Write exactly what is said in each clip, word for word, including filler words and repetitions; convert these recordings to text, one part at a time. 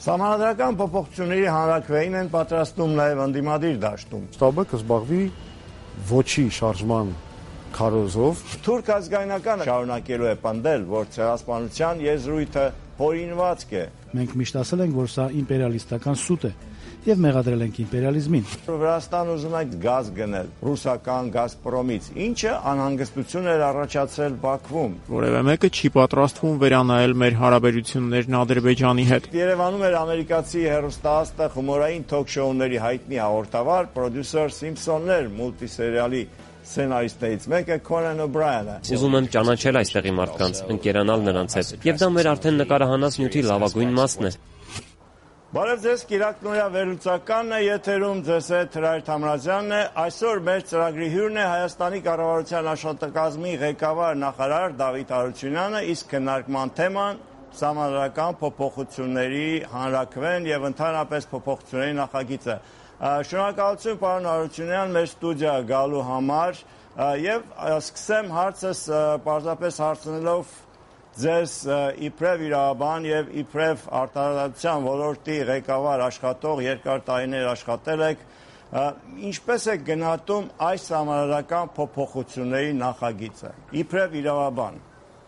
Սահմանադրական փոփոխությունների հանրաքվեին են պատրաստում նաև ընդդիմադիր դաշտում։ Շտաբը կզբաղվի ոչի շարժման քարոզով։ Թուրք ազգայնականը շարունակելու է պնդել, որ ցեղասպանության եզրույթը հորինվածք է։ Մենք միշտ ասել ենք, որ սա իմպերիալիստական սուտ է եւ մեղադրել ենք իմպերիալիզմին։ Վրաստան ուզում է գազ գնել ռուսական Գազպրոմից, ինչը անհանգստություն էր առաջացրել Բաքվում։ Որևէ մեկը չի պատրաստվում վերանայել մեր հարաբերություններն Ադրբեջանի հետ։ Երևանում էր ամերիկացի հեռուստաաստղ հումորային թոք-շոուների հայտնի հաղորդավար պրոդյուսեր Սիմփսոններ մուլտիսերիալի սցենարիստներից մեկը Քոնան Օբրայանը։ Ուզում եմ ճանաչել այստեղի մարդկանց, ընկերանալ նրանց հետ, եւ դա մեր արդեն նկարահանած նյութի լավագույն մասն է։ Բարև ձեզ, Կիրակնոյա վերլուծականն է եթերում, ձեզ հետ Հրայր Թամրազյանն է։ Այսօր մեր ծրագրի հյուրն է Հայաստանի կառավարության աշխատակազմի ղեկավար նախարար Դավիթ Հարությունյանը, իսկ քննարկման թեման սահմանադրական փոփոխությունների հանրաքվեն եւ ընդհանրապես փոփոխությունների նախագիծը։ Շնորհակալություն պարոն Հարությունյան մեր ստուդիա գալու համար եւ սկսեմ հարցս պարզապես հարցնելով ձեզ իբրև իրավաբան եւ իբրև արտադրության ոլորտի ղեկավար աշխատող երկար տարիներ աշխատել եք, ինչպես է գնահատում այս սահմանադրական փոփոխությունների նախագիծը իբրև իրավաբան։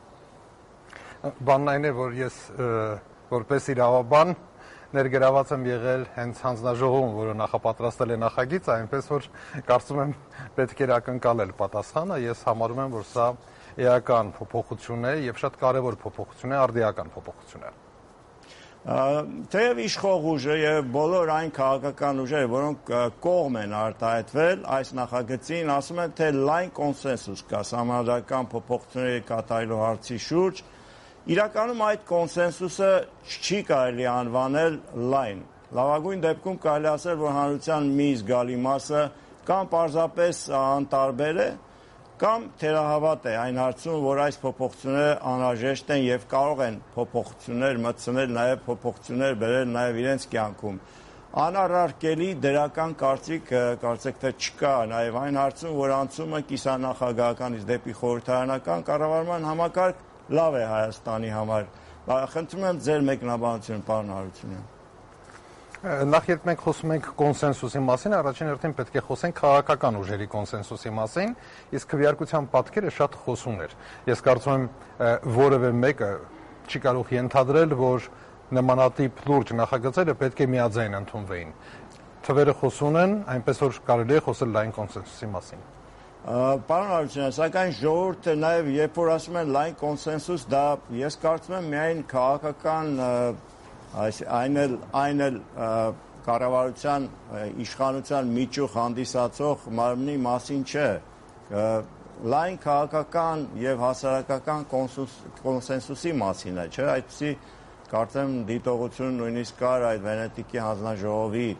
Բանն այն է, որ ես որպես իրավաբան ներգրաված եմ եղել հենց հանձնաժողովում, որը նախապատրաստել է նախագիծը, այնպես որ կարծում եմ պետք է ակնկալել պատասխանը, ես համարում եմ, որ սա էական փոփոխություն է եւ շատ կարեւոր փոփոխություն է, արդիական փոփոխություն է։ Թեև իշխող ուժը եւ բոլոր այն քաղաքական ուժերը, որոնք կողմ են արտահայտվել այս նախագծին, ասում են, թե լայն կոնսենսուս կա սահմանադրական փոփոխությունների կատարելու հարցի շուրջ, իրականում այդ կոնսենսուսը չի կարելի անվանել լայն։ Լավագույն դեպքում կարելի ասել, որ հանրության մի զգալի մասը կամ պարզապես անտարբեր է, կամ թերահավատ է այն հարցում, որ այս փոփոխությունները անհրաժեշտ են եւ կարող են փոփոխություններ մտցնել, նաեւ փոփոխություններ բերել նաեւ իրենց կյանքում։ Անառարկելի դրական կարծիք կարծեք թե չկա նաեւ այն հարցում, որ անցումը կիսանախագահականից դեպի խորհրդարանական կառավարման համակարգ լավ է Հայաստանի համար։ Խնդրում եմ ձեր մեկնաբանությունը, պարոն Հարությունյան։ Նախ երբ մենք խոսում ենք կոնսենսուսի մասին, առաջին հերթին պետք է խոսենք քաղաքական ուժերի կոնսենսուսի մասին, իսկ քվեարկության պատկերը շատ խոսուն էր։ Ես կարծում եմ որևէ մեկը չի կարող ենթադրել, որ նմանատիպ լուրջ նախագծերը պետք է միաձայն ընդունվեին։ Թվերը խոսուն են, այնպես որ կարելի է խոսել լայն կոնսենսուսի մասին։ Պարոն Հարությունյան, սակայն ժողովուրդը նաև երբ որ ասում են լայն կոնսենսուս, դա ես կարծում եմ միայն քաղաքական այն էլ այն էլ կառավարության իշխանության միջուխ հանդիսացող մարմնի մասին չէ, լայն քաղաքական եւ հասարակական կոնսենսուսի մասին է, չէ՞, այդպիսի կարծեմ դիտողություն նույնիսկ կար այդ Վենետիկի հանձնաժողովի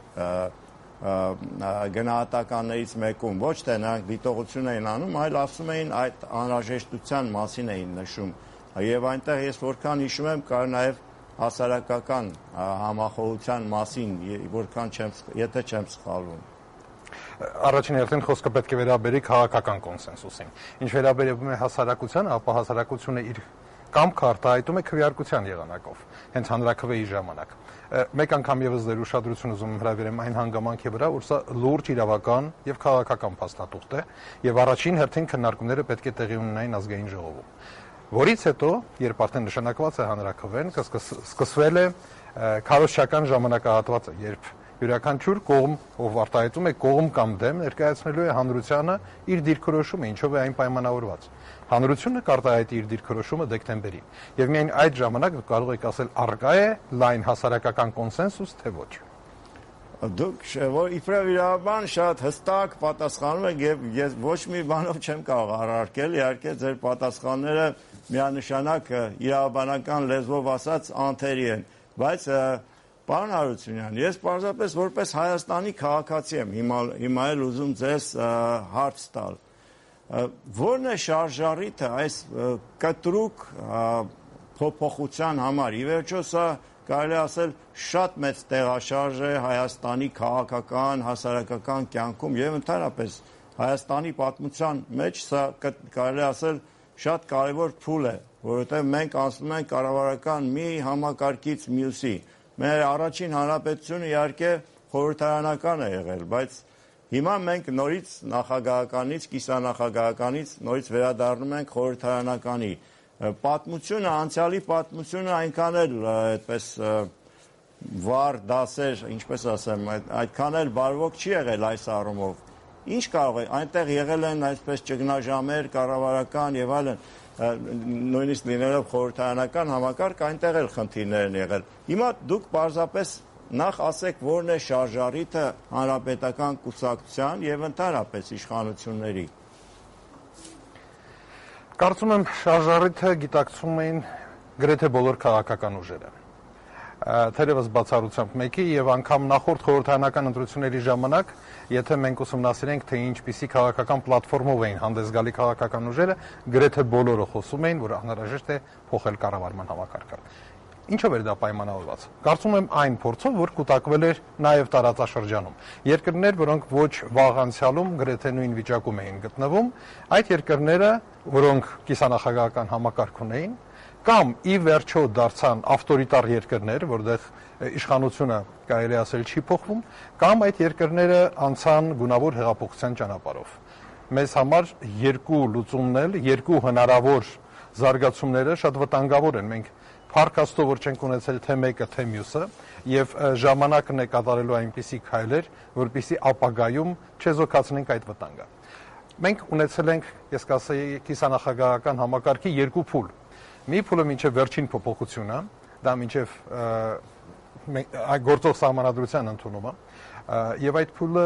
գնահատականներից մեկում, ոչ թե նրանք դիտողություն էին անում, այլ ասում էին այդ անհրաժեշտության մասին էին նշում եւ այնտեղ ես որքան հիշում եմ կար նաեւ հասարակական համախոհության մասին, որքան չեմ, եթե չեմ սխալվում։ Առաջին հերթին խոսքը պետք է վերաբերի քաղաքական կոնսենսուսին։ Ինչ վերաբերում է հասարակությանը, ապա հասարակությունը իր կամքը արտահայտում է քվեարկության եղանակով, հենց հանրաքվեի ժամանակ։ Մեկ անգամ եւս ձեր ուշադրությունը ուզում եմ հրավիրեմ այն հանգամանքի վրա, որ սա լուրջ իրավական եւ քաղաքական փաստաթուղթ է եւ առաջին հերթին քննարկումները պետք է տեղի ունենային ազգային ժողովում։ Որից հետո, երբ արդեն նշանակված է հանրաքվեն, սկսվել է քարոզչական ժամանակահատվածը, երբ յուրաքանչյուր կողմ, ով արտահայտում է կողմ կամ դեմ, ներկայացնելու է հանրությանը իր դիրքորոշումը, ինչով է այն պայմանավորված։ Հանրությունը կարտահայտի իր դիրքորոշումը դեկտեմբերին, եւ միայն այդ ժամանակ կարող եք ասել առկա է լայն հասարակական կոնսենսուս, թե ոչ։ Դուք որ իբրև իրավաբան շատ հստակ պատասխանում եք եւ ես ոչ մի բանով չեմ կարող առարկել, իհարկե ձեր պատասխանները միանշանակ իրավաբանական լեզվով ասած անթերի են, բայց պարոն Հարությունյան, ես պարզապես որպես Հայաստանի քաղաքացի եմ հիմա հիմա էլ ուզում ձեզ հարց տալ։ Որն է շարժառիթը այս կտրուկ փոփոխության համար։ Ի վերջո սա կարելի ասել շատ մեծ տեղաշարժ է Հայաստանի քաղաքական, հասարակական կյանքում եւ ընդհանրապես Հայաստանի պատմության մեջ սա կարելի ասել շատ կարևոր փուլ է, որովհետեւ մենք անցնում ենք կառավարական մի համակարգից մյուսի։ մեր առաջին հանրապետությունը իհարկե խորհրդարանական է եղել, բայց հիմա մենք նորից նախագահականից, կիսանախագահականից նորից վերադառնում ենք խորհրդարանականի։ Պատմությունը, անցյալի պատմությունը այնքան էլ այդպես վառ դասեր, ինչպես ասեմ, այդքան էլ բարվոք չի եղել այս առումով։ Ինչ կարող է, այնտեղ եղել են այսպես ճգնաժամեր, կառավարական եւ այլն, նույնիսկ լինելով խորհրդարանական համակարգ, այնտեղ էլ խնդիրներ են եղել։ Հիմա դուք պարզապես նախ ասեք, որն է շարժառիթը հանրապետական կուսակցության եւ ընդհանրապես իշխանությունների։ Կարծում եմ շարժառիթը գիտակցում էին գրեթե բոլոր քաղաքական ուժերը։ Թերևս բացառությամբ մեկի եւ անգամ նախորդ խորհրդարանական ընտրությունների ժամանակ, եթե մենք ուսումնասիրենք, թե ինչպիսի քաղաքական պլատֆորմով էին հանդես գալի քաղաքական ուժերը, գրեթե բոլորը խոսում էին, որ անհրաժեշտ է փոխել կառավարման համակարգը։ Ինչով էր դա պայմանավորված։ Կարծում եմ այն փորձով, որ կուտակվել էր նաև տարածաշրջանում։ Երկրներ, որոնք ոչ վաղ անցյալում գրեթե նույն վիճակում էին գտնվում, այդ երկրները, որոնք կիսանախագահական համակարգ ունեին, կամ ի վերջո դարձան ավտորիտար երկրներ, որտեղ իշխանությունը կարելի ասել չի փոխվում, կամ այդ երկրները անցան գունավոր հեղափոխության ճանապարհով։ Մեզ համար երկու լուծումն էլ, երկու հնարավոր զարգացումները շատ վտանգավոր են։ Մենք Փառք Աստծո, որ չենք ունեցել թե մեկը, թե մյուսը, եւ ժամանակն է կատարելու այնպիսի քայլեր, որպիսի ապագայում չեզոքացնենք այդ վտանգը։ Մենք ունեցել ենք, ես կասեի, կիսանախագահական համակարգի երկու փուլ։ Մի փուլը մինչև վերջին փոփոխությունը, դա մինչև գործող սահմանադրության ընդունումը, եւ այդ փուլը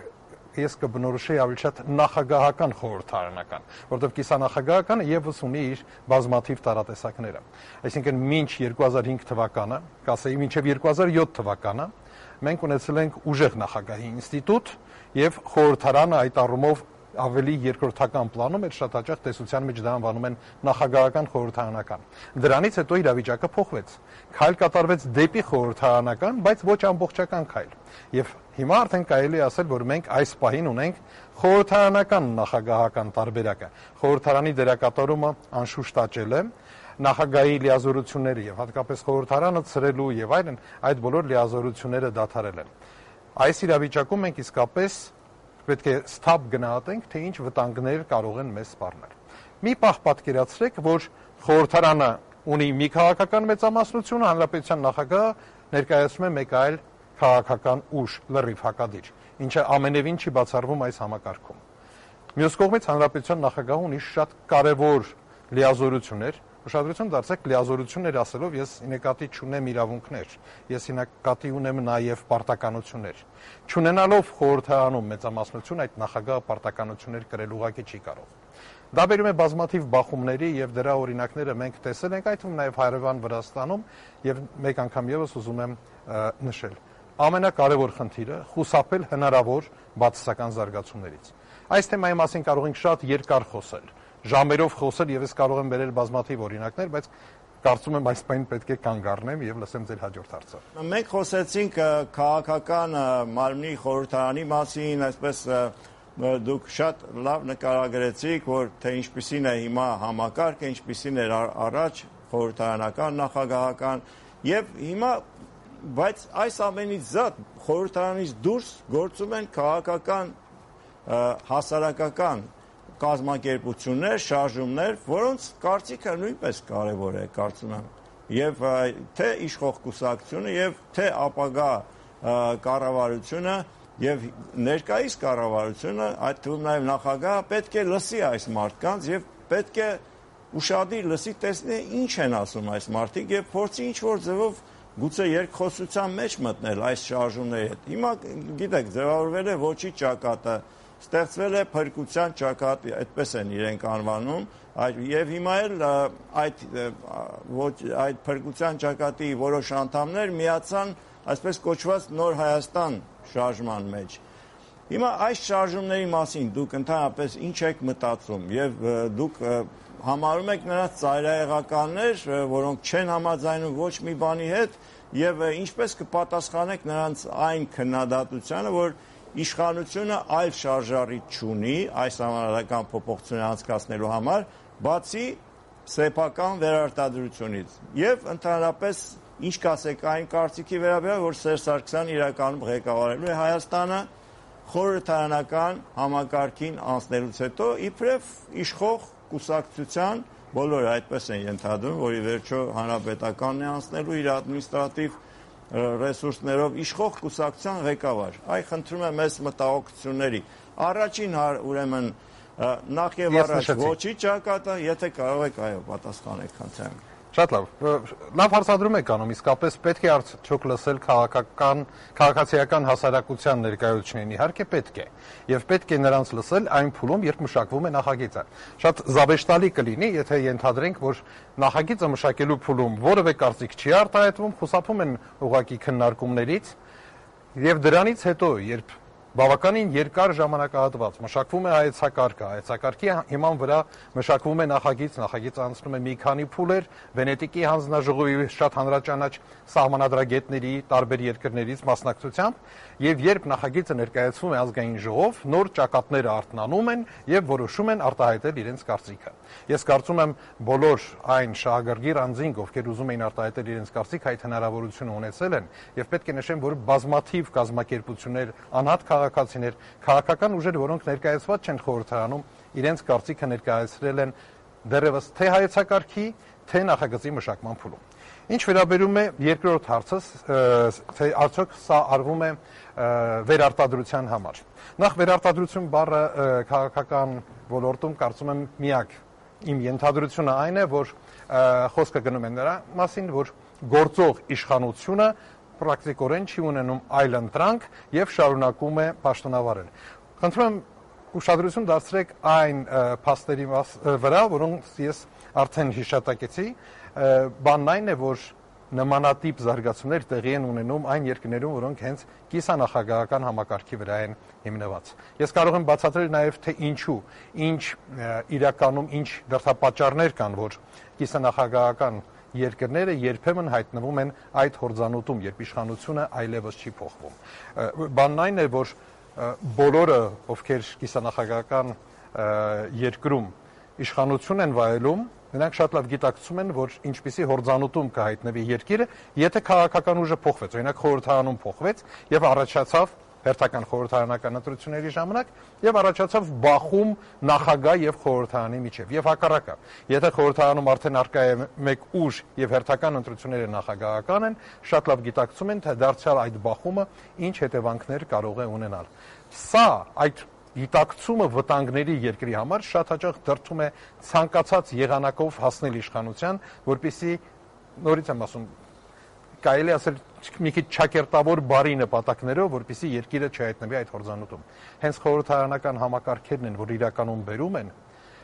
ես կբնորոշեի ավելի շատ նախագահական խորհրդարանական, որտեղ կիսանախագահականը եւս ունի իր բազմաթիվ տարատեսակները։ Այսինքն մինչ երկու հազար հինգ թվականը, կասեի մինչև երկու հազար յոթ թվականը, մենք ունեցել ենք ուժեղ նախագահի ինստիտուտ եւ խորհրդարանը այդ առումով ավելի երկրորդական պլանում էր, շատ հաճախ տեսության մեջ դա անվանում են նախագահական խորհրդարանական։ Դրանից հետո իրավիճակը փոխվեց։ Քայլ կատարվեց դեպի խորհրդարանական, բայց ոչ ամբողջական քայլ։ Եվ հիմա արդեն կարելի է ասել, որ մենք այս պահին ունենք խորհրդարանական նախագահական տարբերակը։ Խորհրդարանի դերակատարումը անշուշտ աճել է, նախագահի լիազորությունները եւ հատկապես խորհրդարանը ցրելու եւ այլն, այդ բոլոր լիազորությունները դադարել են։ Այս իրավիճակում մենք իսկապես պետք է ստապ գնահատենք, թե ինչ վտանգներ կարող են մեզ սպառնել։ Մի պահ պատկերացրեք, որ խորհրդարանը ունի մի քաղաքական մեծամասնություն, հանրապետության նախագահը ներկայացնում է մեկ այլ քաղաքական ուժ, լրիվ հակադիր, ինչը ամենևին չի բացառվում այս համակարգում։ Մյուս կողմից հանրապետության նախագահը ունի շատ կարևոր լիազորություններ, ուշադրություն դարձեք լիազորություններ ասելով, ես նկատի չունեմ իրավունքներ, ես նկատի ունեմ նաև պարտականություններ։ Չունենալով խորհրդարանում մեծամասնություն, այդ նախագահը պարտականություններ կրել ուղղակի չի կարող։ Դա բերում է բազմաթիվ բախումների եւ դրա օրինակները մենք տեսել ենք, այդ թվում նաև Հայաստանում, Վրաստանում եւ մեկ անգամ եւս ուզում եմ նշել։ Ամենակարևոր խնդիրը խուսափել հնարավոր բացասական զարգացումներից։ Այս թեմայի մասին կարող ենք շատ երկար խոսել, ժամերով խոսել եւ ես կարող եմ բերել բազմաթիվ օրինակներ, բայց կարծում եմ այս պայն պետք է կանգ առնեմ եւ լսեմ ձեր հաջորդ հարցը։ Մենք խոսեցինք քաղաքական մարմնի խորհրդարանի մասին, այսպես դուք շատ լավ նկարագրեցիք, որ թե ինչպիսին է հիմա համակարգը, ինչպիսին էր առաջ խորհրդարանական, նախագահական եւ հիմա, բայց այս ամենից զատ խորհրդարանից դուրս գործում են քաղաքական հասարակական կազմակերպություններ, շարժումներ, որոնց կարծիքը նույնպես կարևոր է, կարծում եմ, եւ թե իշխող կուսակցությունը եւ թե ապագա կառավարությունը եւ ներկայիս կառավարությունը, այդ թվում նաեւ նախագահը պետք է լսի այս մարդկանց եւ պետք է ուշադիր լսի, տեսնի ինչ են ասում այս մարդիկ եւ փորձի ինչ որ ձևով գուցե երկխոսության մեջ մտնել այս շարժումների հետ։ Հիմա գիտեք, ձևավորվել է ոչի ճակատը, ստեղծվել է փրկության ճակատ, այդպես են իրենք անվանում, եւ հիմա էլ այդ այդ փրկության ճակատի որոշ անդամներ միացան այսպես կոչված Նոր Հայաստան շարժման մեջ։ Հիմա այս շարժումների մասին դուք ընդհանրապես ինչ եք մտածում եւ դուք համարում եք նրանց ծայրահեղականներ, որոնք չեն համաձայնում ոչ մի բանի հետ եւ ինչպես կպատասխանեք նրանց այն քննադատությանը, որ իշխանությունը այլ շարժառիթ չունի այս համանadrական փոփոխությունները անցկացնելու համար, բացի սեփական վերարտադրությունից եւ ընդհանրապես ինչ կասեք այն կարծիքի վերաբերյալ, որ Սերժ Սարգսյանն իրականում ղեկավարելու է Հայաստանը խորհրդարանական համակարգին անցնելուց հետո իբրև իշխող կուսակցության, բոլորը այդպես են ենթադրում, որ ի վերջո հանրապետականն է անցնելու իր ադմինիստրատիվ ռեսուրսներով իշխող կուսակցության ղեկավար։ Այ խնդրում եմ այս մտահոգությունների առաջին ուրեմն նախ եւ առաջ ոչի ճակատը, եթե կարող եք այո պատասխանեք, խնդրեմ։ Շատ լավ։ Լավ հարցադրում եք անում, իսկապես պետք է արդյոք լսել քաղաքական, քաղաքացիական հասարակության ներկայացուցիչներին, իհարկե պետք է։ Եվ պետք է նրանց լսել այն փուլում, երբ մշակվում է նախագիծը։ Շատ զավեշտալի կլինի, եթե ենթադրենք, որ նախագիծը մշակելու փուլում որևէ կարծիք չի արտահայտվում, խուսափում են ուղղակի քննարկումներից, եւ դրանից հետո, երբ բավականին երկար ժամանակահատված մշակվում է հայեցակարգը, հայեցակարգի հիման վրա մշակվում է նախագիծ, նախագիծը անցնում է մի քանի փուլեր, Վենետիկի հանձնաժողովի շատ հանրաճանաչ սահմանադրագետների տարբեր երկրներից մասնակցությամբ, եւ երբ նախագիծը ներկայացվում է ազգային ժողով, նոր ճակատները արթնանում են եւ որոշում են արտահայտել իրենց կարծիքը։ Ես կարծում եմ բոլոր այն շահագրգիռ անձինք, ովքեր ուզում էին արտահայտել իրենց կարծիքը, այդ հնարավորությունը ունեցել են եւ պետք է նշեմ, որ բազմաթիվ կազմակերպություններ, անհատ քաղաքացիներ, քաղաքական ուժեր, որոնք ներկայացված չեն խորհրդարանում, իրենց կարծիքը ներկայացրել են դեռևս թե հայեցակարգի, թե նախագծի մշակման փուլում։ Ինչ վերաբերում է երկրորդ հարցս, թե արդյոք սա արվում է վերարտադրության համար։ Նախ վերարտադրություն բառը քաղաքական ոլորտում կարծում եմ միակ իմ ենթադրությունը այն է, որ խոսքը գնում է նրա մասին, որ գործող իշխանությունը պրակտիկորեն չի ունենում այլ ընտրանք եւ շարունակում է պաշտոնավարել։ Խնդրում եմ ուշադրություն դարձրեք այն փաստերի վրա, որոնց ես արդեն հիշատակեցի, բանն այն է, որ նմանատիպ զարգացումներ տեղի են ունենում այն երկրներում, որոնք հենց կիսանախագահական համակարգի վրա են հիմնված։ Ես կարող եմ բացատրել նաև, թե ինչու, ինչ իրականում ինչ դրդապատճառներ կան, որ կիսանախագահական երկրները երբեմն հայտնվում են այդ հորձանուտում, երբ իշխանությունը այլևս չի փոխվում։ Բանն այն է, որ բոլորը, ովքեր կիսանախագահական երկրում իշխանություն են վայելում, նրանք շատ լավ գիտակցում են, որ ինչպիսի հորձանուտում կհայտնվի երկիրը, եթե քաղաքական ուժը փոխվեց, օրինակ խորհրդարանում փոխվեց եւ առաջացավ հերթական խորհրդարանական ընտրությունների ժամանակ եւ առաջացավ բախում նախագահ եւ խորհրդարանի միջեւ եւ հակառակը։ Եթե խորհրդարանում արդեն արկա է մեկ ուժ եւ հերթական ընտրությունները նախագահական են, շատ լավ գիտակցում են, թե դարձյալ այդ բախումը ինչ հետևանքներ կարող է ունենալ։ Սա այդ գիտակցումը վտանգների երկրի համար շատ հաճախ դրդում է ցանկացած եղանակով հասնել իշխանության, որպեսզի նորից եմ ասում, կարելի ասել մի քիչ ճակերտավոր բարի նպատակներով, որպեսզի երկիրը չհայտնվի այդ հորձանուտում։ Հենց խորհրդարանական համակարգերն են, որ իրականում բերում են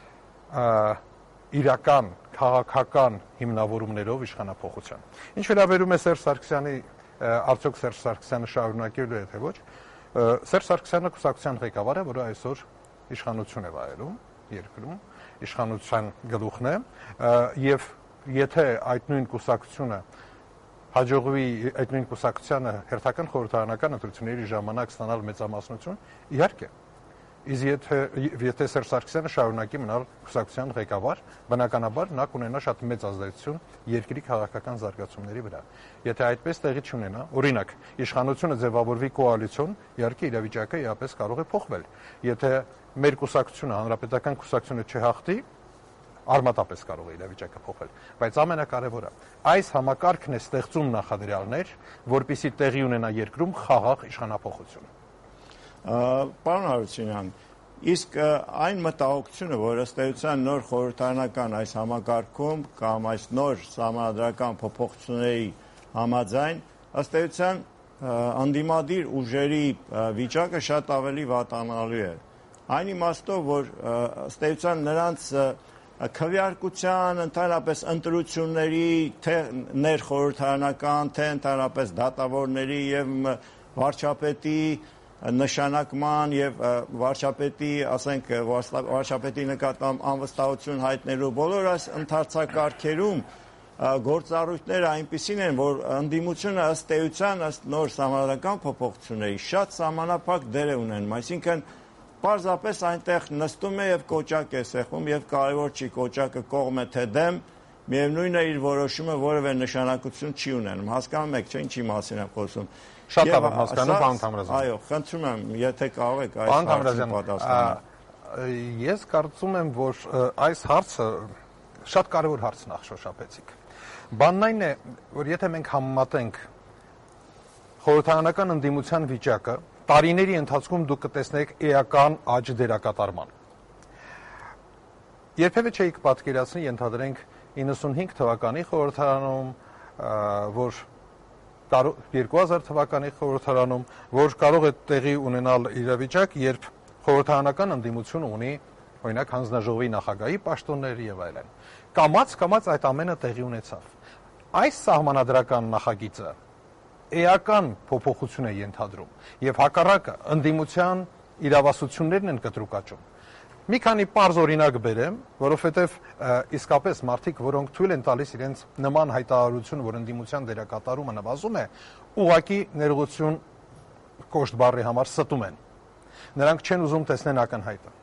իրական քաղաքական հիմնավորումներով իշխանափոխության։ Ինչ վերաբերում է Սերժ Սարգսյանի, արդյոք Սերժ Սարգսյանը շարունակելու է թե ոչ, Սերժ Սարգսյանը կուսակցության ղեկավար է, որը այսօր իշխանություն է վայելում երկրում, իշխանության գլուխն է, եւ եթե այդ նույն կուսակցությունը հաջողվի այդ նույն կուսակցությանը հերթական խորհրդարանական ընտրությունների ժամանակ ստանալ մեծամասնություն, իհարկե։ Իսկ եթե եթե Սերժ Սարգսյանը շարունակի մնալ կուսակցության ղեկավար, բնականաբար նա կունենա շատ մեծ ազդեցություն երկրի քաղաքական զարգացումների վրա։ Եթե այդպես տեղի չունենա, օրինակ, իշխանությունը ձևավորվի կոալիցիոն, իհարկե իրավիճակը իհապես կարող է փոխվել։ Եթե մեր կուսակցությունը, հանրապետական կուսակցությունը չհաղթի, արմատապես կարող է իրավիճակը փոխել, բայց ամենակարևորը այս համակարգն է ստեղծում նախադրյալներ, որպեսզի տեղի ունենա երկրում խաղաղ իշխանափոխություն։ Պարոն Հարությունյան, իսկ այն մտահոգությունը, որ ըստ էության նոր խորհրդարանական այս համակարգում կամ այս նոր սահմանադրական փոփոխությունների համաձայն ըստ էության անդիմադիր ուժերի վիճակը շատ ավելի վատանալու է։ Այն իմաստով, որ ըստ էության նրանց քվեարկության, ընդհանրապես ընտրությունների, թե ներխորհրդարանական, թե ընդհանրապես դատավորների եւ վարչապետի նշանակման եւ վարչապետի, ասենք, վարչապետի նկատմամբ անվստահություն հայտնելու բոլոր այս ընթացակարգերում գործառույթները այնպիսին են, որ ընդդիմությունը ըստ էության, ըստ նոր սահմանադրական փոփոխությունների շատ սահմանափակ դեր է ունենում, այսինքն պարզապես այնտեղ նստում է եւ կոճակ է սեղմում եւ կարևոր չի կոճակը կողմ է թե դեմ, միևնույն է իր որոշումը որևէ նշանակություն չի ունենում։ Հասկանում եք, չէ՞, ինչի մասին եմ խոսում։ Շատ լավ եմ հասկանում, պարոն Թամրազյան։ Այո, խնդրում եմ, եթե կարող եք այս Պարոն հարցին Թամրազյան, պատասխանել։ ես կարծում եմ, որ այս հարցը շատ կարևոր հարց նախ շոշափեցիք։ Բանն այն է, որ եթե մենք համեմատենք խորհրդարանական ընդդիմության վիճակը, տարիների ընթացքում դուք կտեսնեք էական աճ դերակատարման։ Երբևէ չէիք պատկերացնի, ենթադրենք իննսունհինգ թվականի խորհրդարանում, որ երկու հազար թվականի խորհրդարանում, որ կարող է տեղի ունենալ իրավիճակ, երբ խորհրդարանական ընդդիմությունը ունի, օրինակ, հանձնաժողովի նախագահի պաշտոններ եւ այլն։ Կամաց կամաց այդ ամենը տեղի ունեցավ։ Այս սահմանադրական նախագիծը էական փոփոխություն է ենթադրում եւ հակառակը ընդդիմության իրավասություններն են կտրուկ աճում։ Մի քանի պարզ օրինակ բերեմ, որովհետև իսկապես մարդիկ, որոնք թույլ են տալիս իրենց նման հայտարարություն, որ ընդդիմության դերակատարումը նվազում է, ուղղակի ներողություն կոշտ բառի համար ստում են։ Նրանք չեն ուզում տեսնեն ակնհայտը։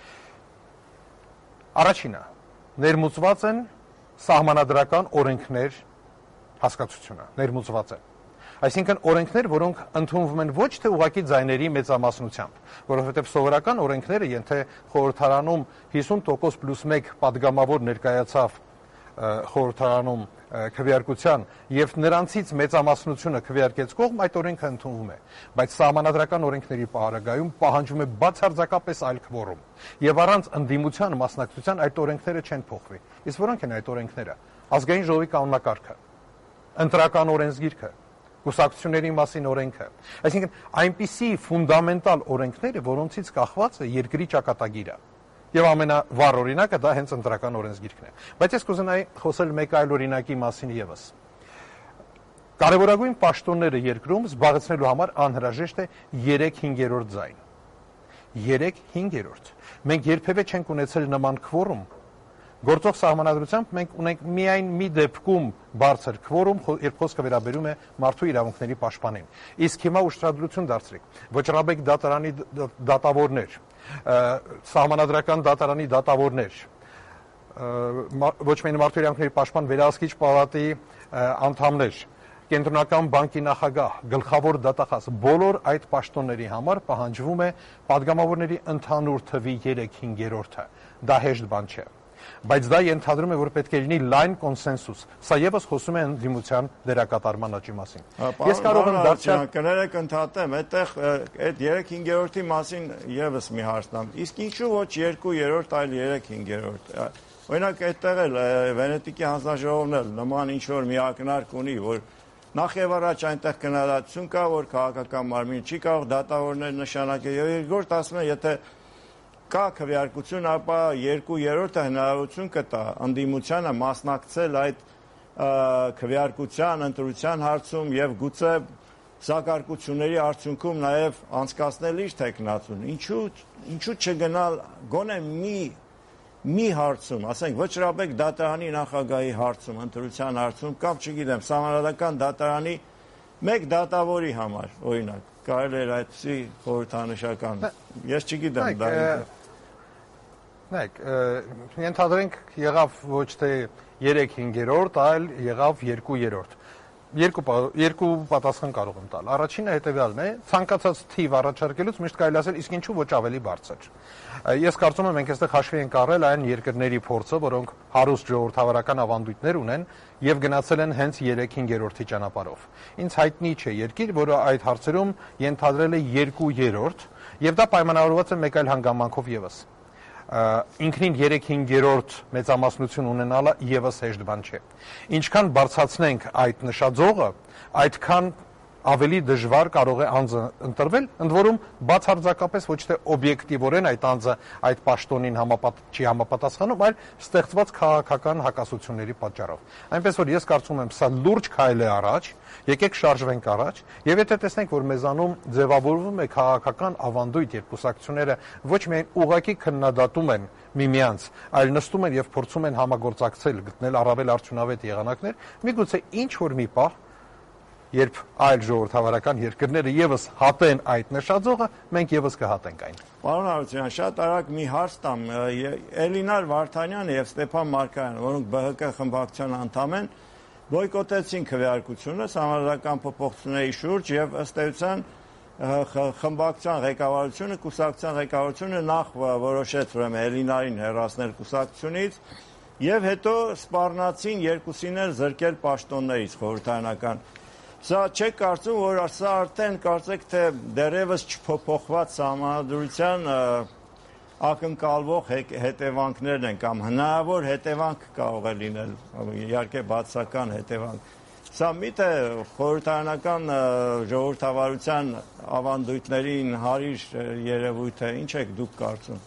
Առաջինը, ներմուծված են սահմանադրական օրենքներ հասկացությունը, ներմուծված են։ Այսինքն օրենքներ, որոնք ընդունվում են ոչ թե ուղղակի ձայների մեծամասնությամբ, որովհետև սովորական օրենքները, եթե խորհրդարանում հիսուն տոկոս պլյուս մեկ падգամավոր ներկայացավ խորհրդարանում քվեարկության եւ նրանցից մեծամասնությունը քվեարկեց կողմ, այդ օրենքը ընդունվում է, բայց սահմանադրական օրենքների պարագայում պահանջվում է բացարձակապես այլ քվորում եւ առանց ընդդիմության մասնակցության այդ օրենքները չեն փոխվի։ Իսկ որոնք են այդ օրենքները։ Ազգային ժողովի կանոնակարգը, ընտրական օրենսգիրքը, կուսակցությունների մասին օրենքը, այսինքն այնպիսի ֆունդամենտալ օրենքները, որոնցից կախված է երկրի ճակատագիրը։ Եվ ամենավառ օրինակը դա հենց ընտրական օրենսգիրքն է։ Բայց ես կուզենայի խոսել մեկ այլ օրինակի մասին եւս։ Կարևորագույն պաշտոնները երկրում զբաղեցնելու համար անհրաժեշտ է երեք հինգերորդ ձայն։ երեք հինգերորդ։ Մենք երբևէ չենք ունեցել նման քվորում։ Գործող սահմանադրությամբ մենք ունենք միայն մի դեպքում բարձր քվորում, երբ խոսքը վերաբերում է մարդու իրավունքների պաշտպանին։ Իսկ հիմա ուշադրություն դարձրեք։ Վճռաբեկ դատարանի դատավորներ, սահմանադրական դատարանի դատավորներ, ոչ միայն մարդու իրավունքների պաշտպան վերահսկիչ պալատի անդամներ, Կենտրոնական բանկի նախագահ, գլխավոր դատախազ, բոլոր այդ պաշտոնների համար պահանջվում է падգամավորների ընդհանուր թվի երեք հինգերորդը։ Դա հեշտ բան չէ։ Բայց դա ենթադրում է, որ պետք է լինի լայն կոնսենսուս։ Սա եւս խոսում է ընդդիմության դերակատարման աճի մասին։ Ես կարող եմ դարձյալ կներեք ընդհատեմ, այդտեղ այդ երեք հինգերորդի մասին եւս մի հարց տամ։ Իսկ ինչու ոչ երկու երրորդ, այլ երեք հինգերորդ։ Օրինակ այդտեղ էլ Վենետիկի հանձնաժողովն էլ նման ինչ որ մի ակնարկ ունի, որ նախ եւ առաջ այնտեղ քննադատություն կա, որ քաղաքական մարմին չի կարող դատավորներ նշանակել, եւ երկրորդ ասում են, եթե կա քվեարկություն, ապա երկու երրորդը հնարավորություն կտա ընդդիմությանը մասնակցել այդ քվեարկության, ընտրության հարցում եւ գուցե զարգարկությունների արդյունքում նաեւ անցկացնել իր տեխնացուն։ Ինչու ինչու չգնալ գոնե մի մի հարցում, ասենք վճռաբեկ դատարանի նախագահի հարցում, ընտրության հարցում կամ չգիտեմ, սահմանադրական դատարանի մեկ դատավորի համար, օրինակ, կարելի էր այդպիսի խորհրդանշական։ Ես չգիտեմ դա։ Նայեք, ենթադրենք եղավ ոչ թե երեք հինգերորդ, այլ եղավ երկու երրորդ։ Երկու երկու պատասխան կարող եմ տալ։ Առաջինը հետեւյալն է, ցանկացած թիվ առաջարկելուց միշտ կարելի ասել, իսկ ինչու ոչ ավելի բարձր։ Ես կարծում եմ մենք այստեղ հաշվի ենք առել այն երկրների փորձը, որոնք հարուստ ժողովրդավարական ավանդույթներ ունեն եւ գնացել են հենց երեք հինգերորդի ճանապարհով։ Ինձ հայտնի չէ երկիր, որը այդ հարցերում ենթադրել է երկու երրորդ, եւ դա պայմանավորված է մեկ այլ հանգամանքով եւս։ Ինքնին երեք հինգերորդ մեծամասնություն ունենալը եւս հեշտ բան չէ։ Ինչքան բարձրացնենք այդ նշաձողը, այդքան ավելի դժվար կարող է անձը ընտրվել, ընդ որում բացարձակապես ոչ թե օբյեկտիվորեն այդ անձը այդ պաշտոնին համապատ չի համապատասխանում, այլ ստեղծված քաղաքական հակասությունների պատճառով։ Այնպես որ ես կարծում եմ, սա լուրջ քայլ է առաջ, եկեք շարժվենք առաջ, եւ եթե տեսնենք, որ մեզանում ձևավորվում է քաղաքական ավանդույթ, երբ կուսակցությունները ոչ միայն ուղղակի քննադատում են միմյանց, այլ նստում են եւ փորձում են համագործակցել, գտնել առավել արդյունավետ եղանակներ, միգուցե ինչ որ մի պահ երբ այլ ժողովրդավարական երկրները եւս հատեն այդ նշաձողը, մենք եւս կհատենք այն։ Պարոն Հարությունյան, շատ արագ մի հարց տամ, Էլինար Վարդանյանը եւ Ստեփան Մարկարյանը, որոնք B H K խմբակցության անդամ են, բոյկոտեցին քվեարկությունը համանդրական փոփոխությունների շուրջ եւ ըստ էության խմբակցության ղեկավարությունը, կուսակցության ղեկավարությունը նախ որոշեց ուրեմն Էլինարին հեռացնել կուսակցությունից եւ հետո սպառնացին երկուսին էլ զրկել պաշտոններից խորհրդարանական։ Սա չեք կարծում, որ սա արդեն կարծեք թե դեռևս չփոփոխված սահմանադրության ակնկալվող հետևանքներն են կամ հնարավոր հետևանք կարող է լինել, իհարկե բացական հետևանք։ Սա միթե խորհրդարանական ժողովրդավարության ավանդույթներին հարիր երևույթ է, ինչ եք դուք կարծում։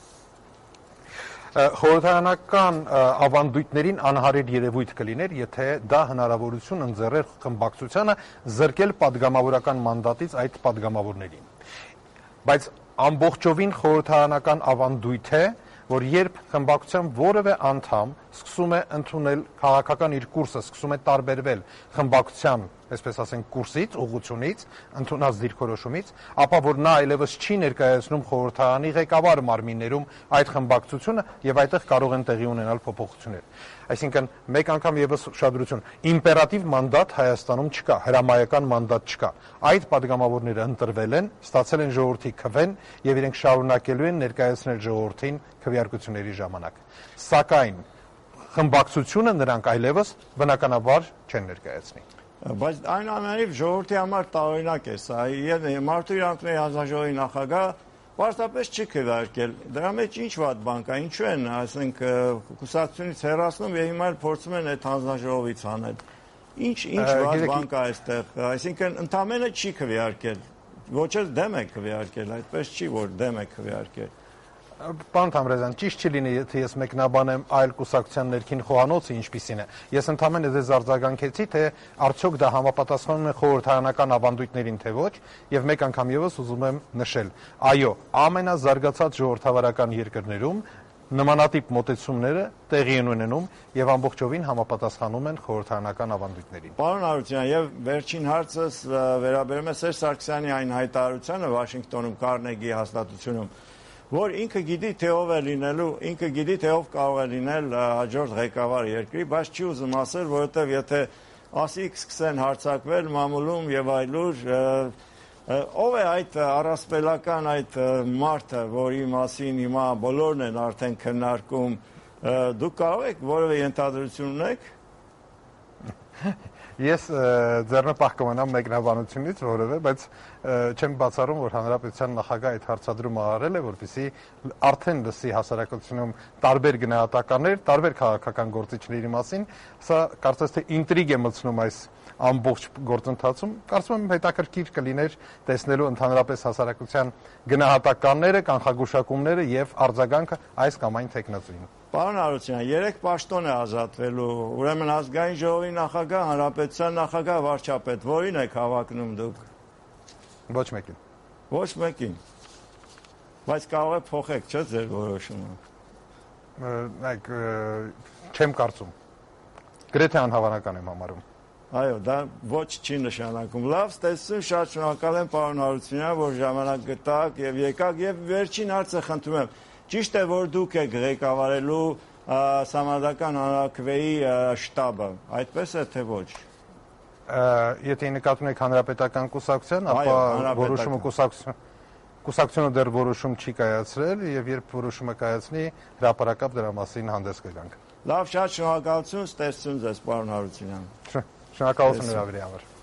Խորհրդարանական ավանդույթներին անհարիր երևույթ կլիներ, եթե դա հնարավորություն ընձեռեր խմբակցությանը զրկել падգամավորական մանդատից այդ падգամավորներին։ Բայց ամբողջովին խորհրդարանական ավանդույթ է, որ երբ խմբակցության որևէ անդամ սկսում է ընդունել քաղաքական իր կուրսը, սկսում է տարբերվել խմբակցության, այսպես ասենք, կուրսից, ուղղությունից, ընդունած դիրքորոշումից, ապա որ նա այլևս չի ներկայացնում խորհրդարանի ղեկավար մարմիններում այդ խմբակցությունը եւ այդտեղ կարող են տեղի ունենալ փոփոխություններ։ Այսինքն, մեկ անգամ եւս ուշադրություն, իմպերատիվ մանդատ Հայաստանում չկա, հրամայական մանդատ չկա։ Այդ падգամավորները ընտրվել են, ստացել են ժողովրդի քվեն եւ իրենք շարունակելու են ներկայացնել ժողովրդին քվեարկությունների ժամանակ։ Սակայն խմբակցությունը նրանք այլևս բնականաբար չեն ներկայացնի։ Բայց այնուամենայնիվ ժողովրդի համար տարօրինակ է սա, եւ Մարդու իրավունքների հանձնաժողովի նախագահ պարզապես չի քվեարկել։ Դրա մեջ ինչ վատ բան կա, ինչու են, ասենք, կուսակցությունից հեռացնում եւ հիմա էլ փորձում են այդ հանձնաժողովից անել։ Ինչ ինչ վատ բան կա այստեղ, այսինքն ընդամենը չի քվեարկել։ Ոչ էլ դեմ է քվեարկել, այդպես չի, որ դեմ է քվեարկել։ Պարոն Թամրազյան, ճիշտ չի լինի, եթե ես մեկնաբանեմ այլ կուսակցության ներքին խոհանոցը ինչպիսին է։ Ես ընդամենը ձեզ արձագանքեցի, թե արդյոք դա համապատասխանում է խորհրդարանական ավանդույթներին, թե ոչ, եւ մեկ անգամ եւս ուզում եմ նշել. այո, ամենազարգացած ժողովրդավարական երկրներում նմանատիպ մոտեցումները տեղի են ունենում եւ ամբողջովին համապատասխանում են խորհրդարանական ավանդույթներին։ Պարոն Հարությունյան, եւ վերջին հարցս վերաբերում է Սերժ Սարգսյանի այն հայտարարությանը Վաշինգտոնում Կարնեգի հաստատությունում, որ ինքը գիտի թե ով է լինելու, ինքը գիտի թե ով կարող է լինել հաջորդ ղեկավար երկրի, բայց չի ուզում ասել, որովհետև եթե ասիկ սկսեն հարձակվել մամուլում եւ այլուր, ով է այդ առասպելական այդ մարդը, որի մասին հիմա բոլորն են արդեն քննարկում, դուք կարող եք որևէ ենթադրություն ունեք։ Ես ձեռնպահ կմնամ մեկնաբանությունից որևէ, բայց չեմ բացառում, որ հանրապետության նախագահ այդ հարցադրումը արել է, որպեսզի արդեն լսի հասարակությունում տարբեր գնահատականներ, տարբեր քաղաքական գործիչների մասին, սա կարծես թե ինտրիգ է մտցնում այս ամբողջ գործընթացում, կարծում եմ հետաքրքիր կլիներ տեսնելու ընդհանրապես հասարակության գնահատականները, կանխագուշակումները եւ արձագանքը այս կամ այն թեկնածուին։ Պարոն Հարությունյան, երեք պաշտոն է ազատվելու, ուրեմն ազգային ժողովի նախագահ, հանրապետության նախագահ, վարչապետ, որին եք հավակնում դուք։ Ոչ մեկին։ Ոչ մեկին։ Բայց կարող է փոխեք, չէ՞ ձեր որոշումը։ Նայեք, չեմ կարծում։ Գրեթե անհավանական եմ համարում։ Այո, դա ոչ չի նշանակում։ Լավ, ստեսություն, շատ շնորհակալ եմ պարոն Հարությունյան, որ ժամանակ գտաք եւ եկաք եւ վերջին հարցը խնդրում եմ։ Ճիշտ է, որ դուք եք ղեկավարելու Սահմանադրական հանրաքվեի շտաբը, այդպես է թե ոչ։ Եթե նկատում եք հանրապետական կուսակցության, ապա որոշումը կուսակցությունը դեռ որոշում չի կայացրել եւ երբ որոշումը կայացնի, հրապարակապ դրա մասին հանդես կգանք։ Լավ, շատ շնորհակալություն, ստեսություն ձեզ պարոն Հարությունյան։ Շնորհակալություն հրավերի համար։